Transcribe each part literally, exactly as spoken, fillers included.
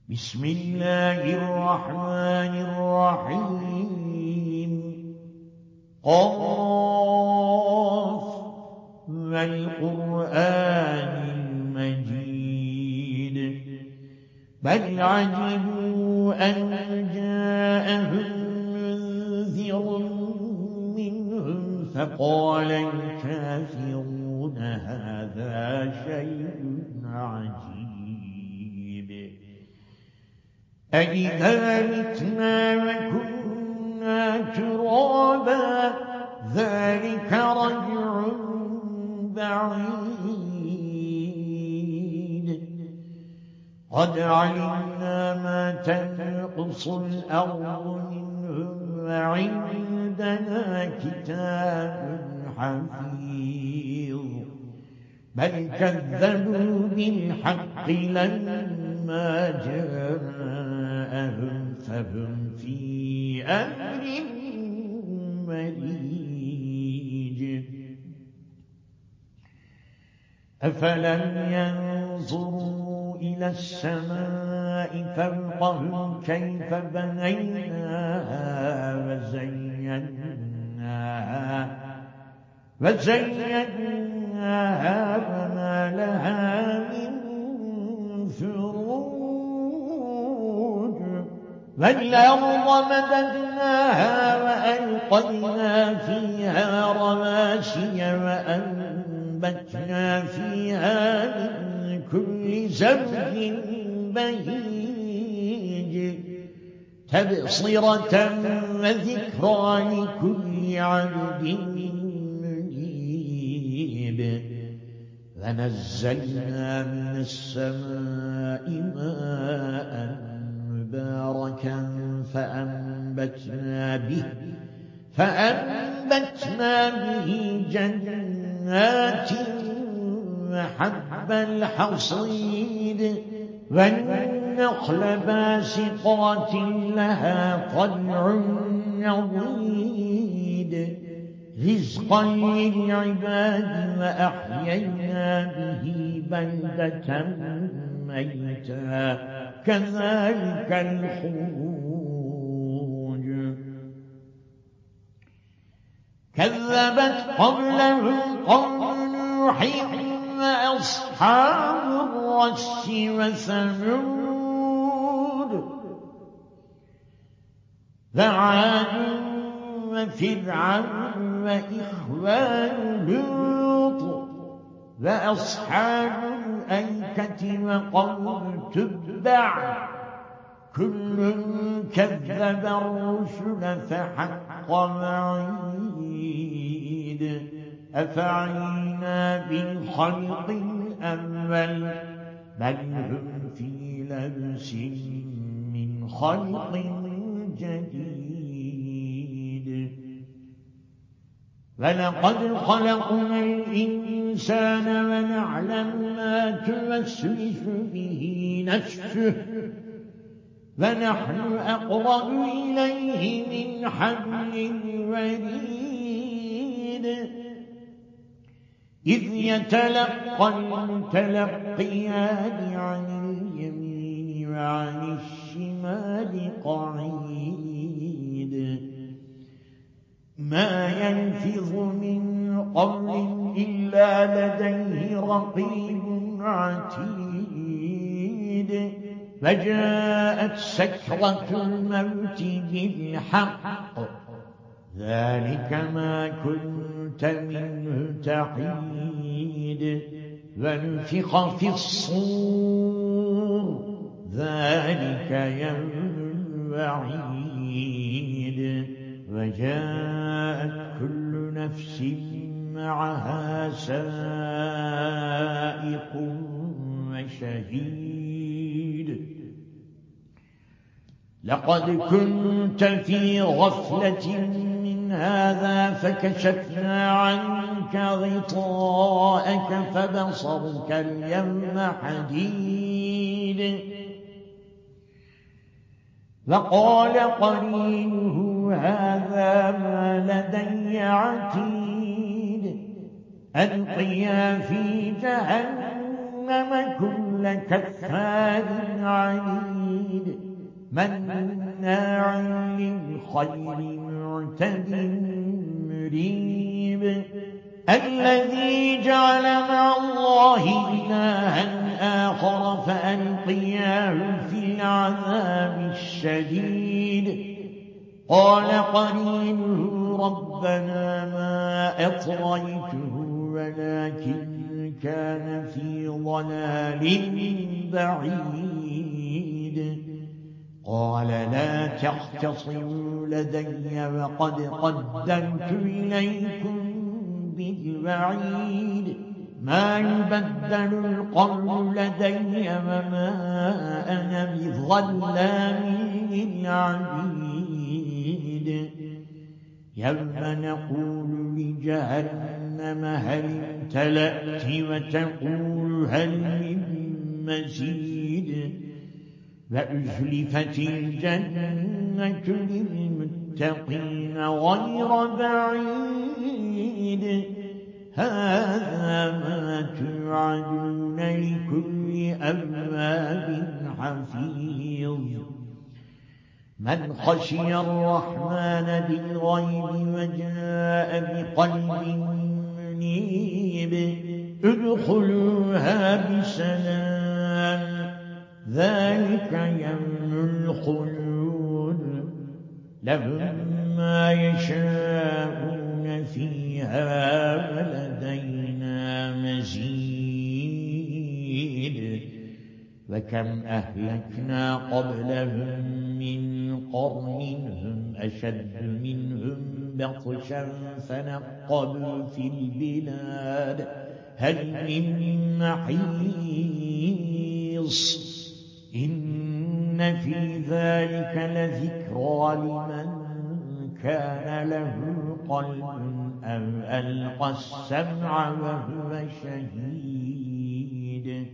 بسم الله الرحمن الرحيم قاف والقرآن المجيد بل عجبوا أن جاءهم منذر منهم فقال الكافرون هذا شيء عجيب أإذا متنا وكنا ترابا ذلك رجع بعيد قد علمنا ما تنقص الأرض منهم وعندنا كتاب حفيظ بل كذبوا بالحق لما جاءهم فهم في أمر مريج أفلم ينظروا إلى السماء فوقهم كيف بنيناها وزيناها وزيناها وما لها من فروج والأرض مددناها وألقينا فيها رواسي وأنبتنا فيها من كل زوج بهيج تبصرة وذكرى لكل عبد منيب ونزلنا من السماء ماء مباركا فأنبتنا به فأنبتنا به جنات وحب الحصيد والنخل باسقات لها طلع نضيد رزقا للعباد وأحيينا به بلدة ميتا كذلك الخروج كذبت قبلهم قوم نوح وأصحاب الرس وثمود وعاد وفرعون وإخوان لوط وأصحاب الأيكة وقوم تبع كل كذب الرسل فحق وعيد أفعينا بالخلق الأول بل هم في لبس من خلق جديد ولقد خلقنا الإنسان ونعلم ما توسوس به نفسه ونحن أقرب إليه من حبل الوريد إذ يتلقى المتلقيان عن اليمين وعن الشمال قعيد ما يلفظ من قول إلا لديه رقيب عتيد فجاءت سكرة الموت بالحق ذلك ما كنت منه تحيد ونفخ في الصور ذلك يوم الوعيد وجاءت كل نفس معها سائق وشهيد لقد كنت في غفلة من هذا فكشفنا عنك غطاءك فبصرك اليوم حديد وقال قرينه هذا ما لدي عتيد ألقيا في جهنم كل كفار عنيد مناع للخير معتد مريب الذي جعل مع الله إلها آخر فألقياه في العذاب الشديد قال قرينه ربنا ما أطغيته ولكن كان في ضلال بعيد قال لا تختصموا لدي وقد قدمت إليكم بالوعيد ما يبدل القول لدي وما أنا بظلام للعبيد يوم نقول لجهنم هل امتلأت وتقول هل من مزيد وأزلفت الجنة للمتقين غير بعيد هذا ما توعدون لكل أواب حفيظ من خشي الرحمن بالغيب وجاء بقلب منيب ادخلوها بسلام ذلك يوم الخلود لهم ما يشاءون فيها ولدينا مزيد وكم أهلكنا قبلهم من قرن هم أشد منهم بطشا فنقبوا في البلاد هل من محيص إن في ذلك لذكرى لمن كان له قلب أو ألقى السمع وهو شهيد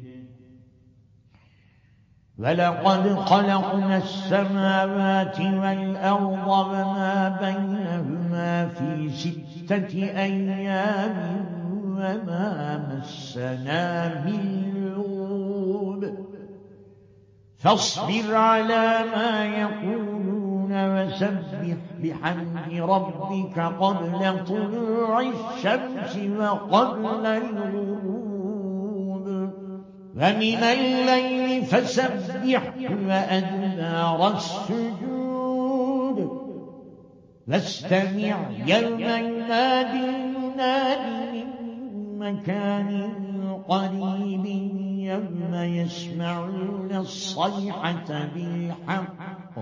ولقد خلقنا السماوات والأرض وما بينهما في ستة أيام وما مسنا من لغوب فاصبر على ما يقولون وسبح بحمد ربك قبل طلوع الشمس وقبل الغروب ومن الليل فسبح وأدبار السجود واستمع يوم ينادي المنادي من مكان قريب يوم يسمعون الصيحة بالحق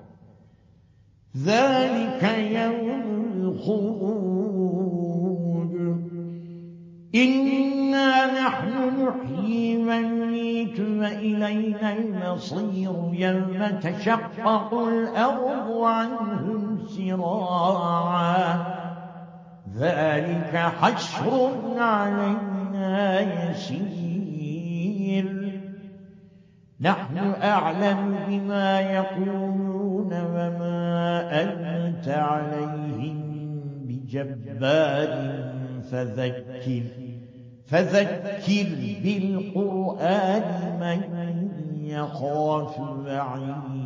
ذلك يوم الخروج إنا نحن نحيي ونميت وإلينا المصير يوم تشقق الأرض عنهم سراعا ذلك حشر علينا يسير نحن أعلم بما يقولون وما أنت عليهم بجبار فذكر فذكر بالقرآن من يخاف وعيد